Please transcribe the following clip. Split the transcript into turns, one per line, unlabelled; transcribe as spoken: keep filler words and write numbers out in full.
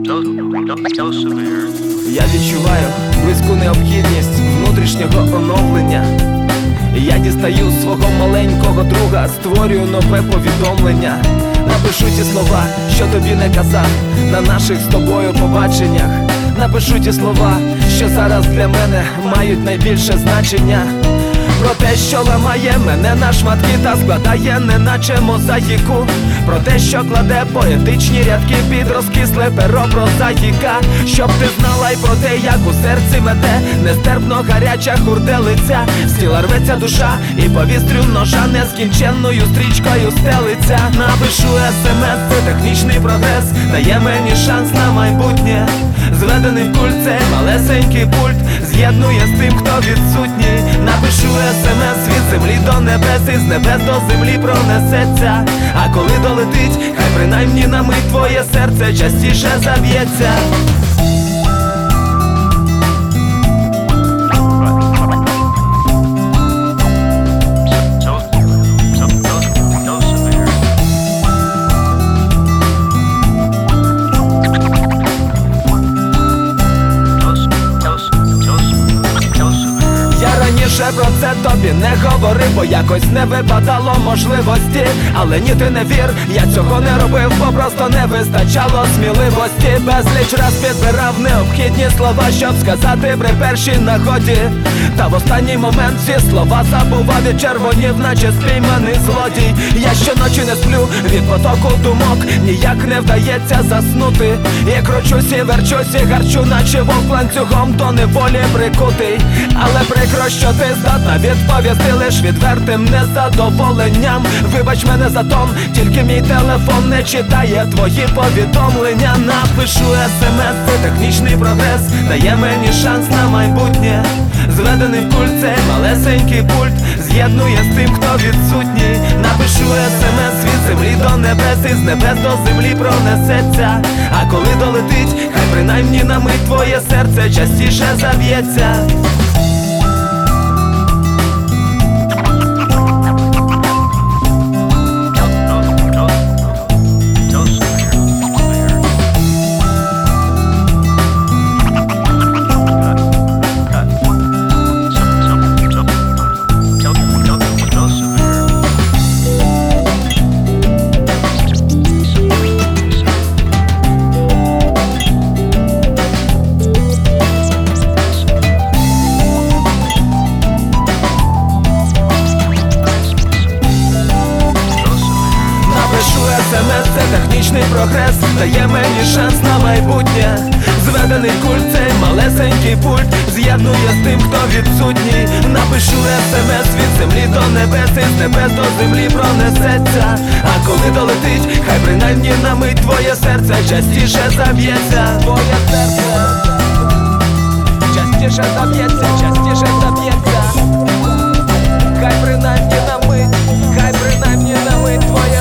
Я відчуваю близьку необхідність внутрішнього оновлення. Я дістаю свого маленького друга, створюю нове повідомлення. Напишу ті слова, що тобі не казав на наших з тобою побаченнях. Напишу ті слова, що зараз для мене мають найбільше значення. Про те, що ламає мене на шматки та складає неначе мозаїку. Про те, що кладе поетичні рядки під розкисле перо прозаїка. Щоб ти знала й про те, як у серці мете нестерпно гаряча хурделиця. З тіла рветься душа і повістрю ножа нескінченною стрічкою стелиться. Напишу смс, це технічний прогрес, дає мені шанс на майбутнє. Зведений в кульце малесенький пульт з'єднує з тим, хто відсутній. Напишу смс від землі до небес, і з небес до землі пронесеться. А коли долетить, хай принаймні на мить твоє серце частіше заб'ється. Раніше про це тобі не говорив, бо якось не випадало можливості. Але ні, ти не вір, я цього не робив, бо просто не вистачало сміливості. Безліч раз підбирав необхідні слова, щоб сказати при першій нагоді. Та в останній момент всі слова забував і червонів, наче спійманий злодій. Я щоночі не сплю від потоку думок, ніяк не вдається заснути. І кручусь і верчусь і гарчу, наче вовк ланцюгом до неволі прикутий. Але прикро, що ти здатна відповісти лиш відвертим незадоволенням. Вибач мене за тон, тільки мій телефон не читає твої повідомлення. Напишу смс, це технічний прогрес, дає мені шанс на майбутнє. Зведений в кульце малесенький пульт з'єднує з тим, хто відсутній. Напишу смс від землі до небес, і з небес до землі пронесеться. А коли долетить, хай принаймні на мить твоє серце частіше заб'ється. смс, це технічний прогрес, дає мені шанс на майбутнє. Зведений культ, цей малесенький пульт з'єднує з тим, хто відсутній. Напишу смс від землі до небес, і з небес до землі пронесеться. А коли долетить, хай принаймні на мить твоє серце частіше заб'ється. Твоє серце частіше заб'ється, частіше заб'ється. Хай принаймні на мить, хай принаймні на мить твоє